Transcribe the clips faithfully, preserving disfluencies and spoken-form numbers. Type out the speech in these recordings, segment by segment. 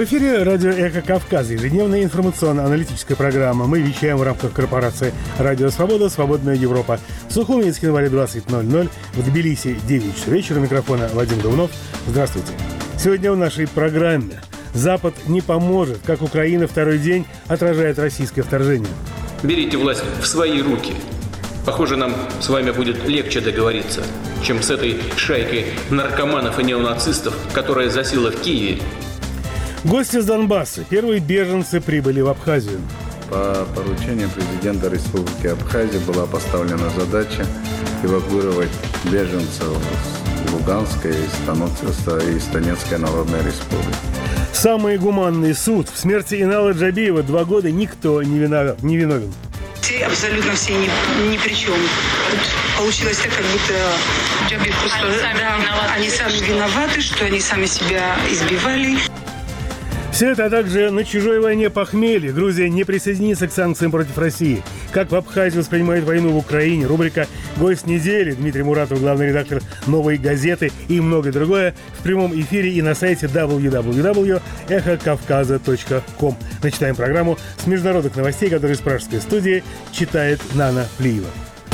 В эфире радио «Эхо Кавказа», ежедневная информационно-аналитическая программа. Мы вещаем в рамках корпорации «Радио Свобода. Свободная Европа». В Сухуми из января двадцать ноль ноль, в Тбилиси девять часов вечера. У микрофона Вадим Говнов. Здравствуйте. Сегодня в нашей программе «Запад не поможет. Как Украина второй день отражает российское вторжение». Берите власть в свои руки. Похоже, нам с вами будет легче договориться, чем с этой шайкой наркоманов и неонацистов, которая засела в Киеве. Гости с Донбасса. Первые беженцы прибыли в Абхазию. По поручению президента Республики Абхазия была поставлена задача эвакуировать беженцев с Луганской и из Донецкой Народной Республики. Самый гуманный суд. В смерти Инала Джабиева два года никто не виновен. Не виновен. Все, абсолютно все ни, ни при чем. Тут получилось так, как будто Джабиев просто... Они сами, да, виноваты, они сами виноваты, что они сами себя избивали. Все это, а также на чужой войне похмелье. Грузия не присоединится к санкциям против России. Как в Абхазии воспринимает войну в Украине. Рубрика «Гость недели». Дмитрий Муратов, главный редактор «Новой газеты» и многое другое в прямом эфире и на сайте дабл ю дабл ю дабл ю точка эхо кавказа точка ком. Начинаем программу с международных новостей, которые из пражской студии читает Нана Плиева.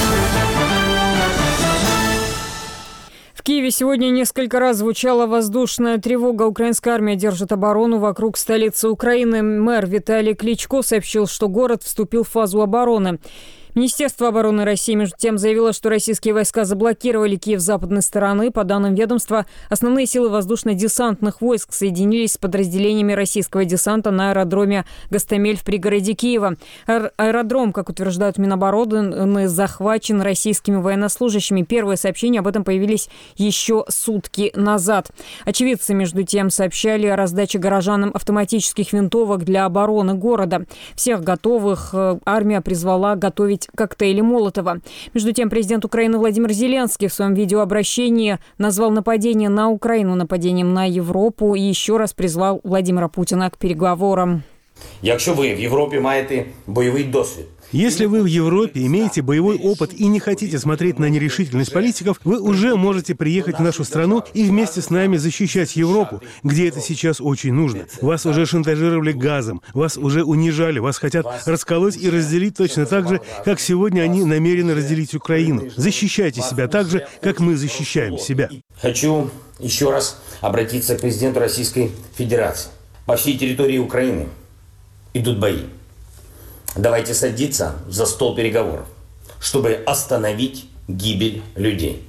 В Киеве сегодня несколько раз звучала воздушная тревога. Украинская армия держит оборону вокруг столицы Украины. Мэр Виталий Кличко сообщил, что город вступил в фазу обороны. Министерство обороны России, между тем, заявило, что российские войска заблокировали Киев с западной стороны. По данным ведомства, основные силы воздушно-десантных войск соединились с подразделениями российского десанта на аэродроме Гостомель в пригороде Киева. Аэродром, как утверждают Минобороны, захвачен российскими военнослужащими. Первые сообщения об этом появились еще сутки назад. Очевидцы, между тем, сообщали о раздаче горожанам автоматических винтовок для обороны города. Всех готовых армия призвала готовить коктейли Молотова. Между тем, президент Украины Владимир Зеленский в своем видеообращении назвал нападение на Украину нападением на Европу и еще раз призвал Владимира Путина к переговорам. Якщо ви в Європі маєте бойовий досвід, Если вы в Европе имеете боевой опыт и не хотите смотреть на нерешительность политиков, вы уже можете приехать в нашу страну и вместе с нами защищать Европу, где это сейчас очень нужно. Вас уже шантажировали газом, вас уже унижали, вас хотят расколоть и разделить точно так же, как сегодня они намерены разделить Украину. Защищайте себя так же, как мы защищаем себя. Хочу еще раз обратиться к президенту Российской Федерации. По всей территории Украины идут бои. Давайте садиться за стол переговоров, чтобы остановить гибель людей.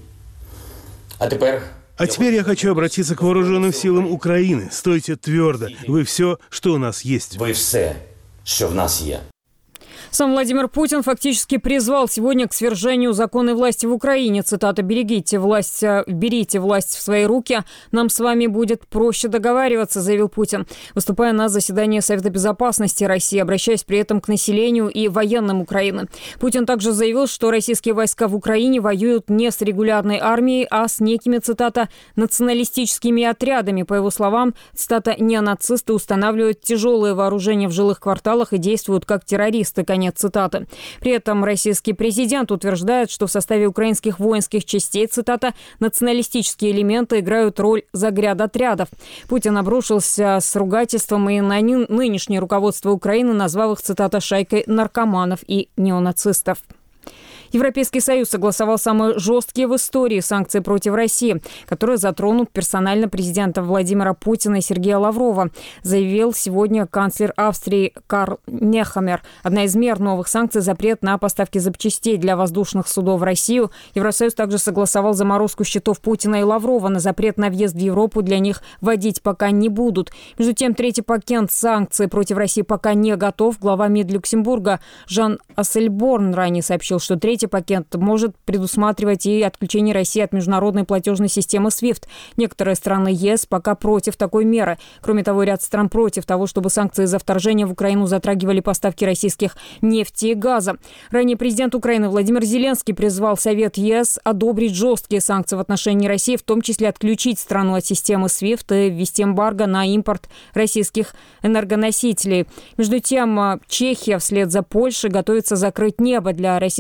А теперь... А теперь я хочу обратиться к вооруженным силам Украины. Стойте твердо. Вы все, что у нас есть. Вы все, что в нас есть. Сам Владимир Путин фактически призвал сегодня к свержению законной власти в Украине. Цитата: «Берегите власть, берите власть в свои руки, нам с вами будет проще договариваться», заявил Путин, выступая на заседании Совета безопасности России, обращаясь при этом к населению и военным Украины. Путин также заявил, что российские войска в Украине воюют не с регулярной армией, а с некими, цитата, националистическими отрядами. По его словам, цитата, «неонацисты устанавливают тяжелое вооружение в жилых кварталах и действуют как террористы». Конец цитаты. При этом российский президент утверждает, что в составе украинских воинских частей, цитата, «националистические элементы играют роль загрядотрядов». Путин обрушился с ругательством и на нынешнее руководство Украины, назвав их, цитата, «шайкой наркоманов и неонацистов». Европейский Союз согласовал самые жесткие в истории санкции против России, которые затронут персонально президента Владимира Путина и Сергея Лаврова, заявил сегодня канцлер Австрии Карл Нехаммер. Одна из мер новых санкций – запрет на поставки запчастей для воздушных судов в Россию. Евросоюз также согласовал заморозку счетов Путина и Лаврова. На запрет на въезд в Европу для них вводить пока не будут. Между тем, третий пакет санкций против России пока не готов. Глава МИД Люксембурга Жан Ассельборн ранее сообщил, что третий пакет может предусматривать и отключение России от международной платежной системы свифт. Некоторые страны ЕС пока против такой меры. Кроме того, ряд стран против того, чтобы санкции за вторжение в Украину затрагивали поставки российских нефти и газа. Ранее президент Украины Владимир Зеленский призвал Совет ЕС одобрить жесткие санкции в отношении России, в том числе отключить страну от системы свифт и ввести эмбарго на импорт российских энергоносителей. Между тем, Чехия вслед за Польшей готовится закрыть небо для российских авиакомпаний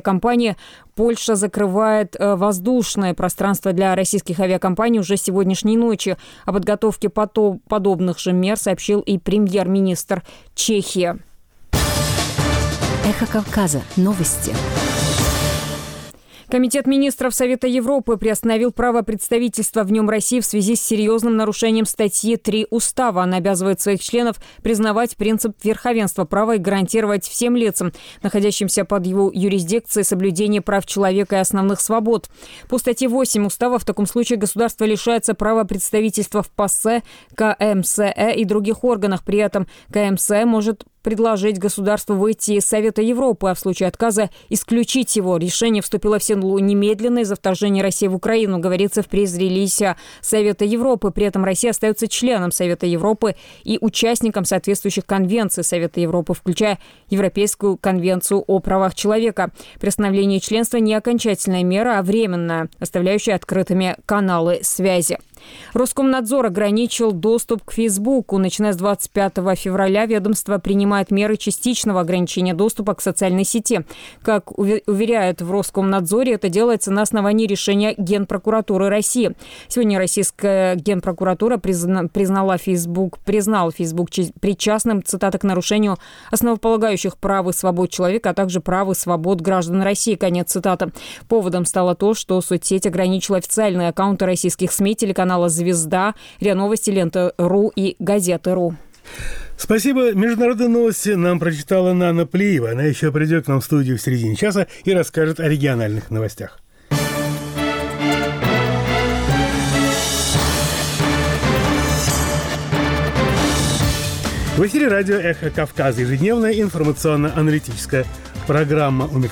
авиакомпании, Польша закрывает воздушное пространство для российских авиакомпаний уже с сегодняшней ночи. О подготовке подобных же мер сообщил и премьер-министр Чехии. Эхо Кавказа. Новости. Комитет министров Совета Европы приостановил право представительства в нем России в связи с серьезным нарушением статьи три Устава. Она обязывает своих членов признавать принцип верховенства права и гарантировать всем лицам, находящимся под его юрисдикцией, соблюдение прав человека и основных свобод. По статье восемь Устава в таком случае государство лишается права представительства в ПАСЕ, КМСЭ и других органах. При этом КМСЭ может предложить государству выйти из Совета Европы, а в случае отказа исключить его. Решение вступило в силу немедленно из-за вторжения России в Украину, говорится в пресс-релизе Совета Европы. При этом Россия остается членом Совета Европы и участником соответствующих конвенций Совета Европы, включая Европейскую конвенцию о правах человека. Приостановление членства не окончательная мера, а временная, оставляющая открытыми каналы связи. Роскомнадзор ограничил доступ к Фейсбуку. Начиная с двадцать пятого февраля ведомство принимает меры частичного ограничения доступа к социальной сети. Как уверяют в Роскомнадзоре, это делается на основании решения Генпрокуратуры России. Сегодня российская Генпрокуратура призна, признала Facebook, признала Facebook причастным, цитата, к нарушению основополагающих прав и свобод человека, а также прав и свобод граждан России. Конец цитаты. Поводом стало то, что соцсеть ограничила официальные аккаунты российских СМИ, телеканала «Звезда», РИА Новости, Лента.ру и Газеты.ру. Спасибо. Международные новости нам прочитала Нана Плиева. Она еще придет к нам в студию в середине часа и расскажет о региональных новостях. В эфире радио «Эхо Кавказа». Ежедневная информационно-аналитическая программа. У микрофона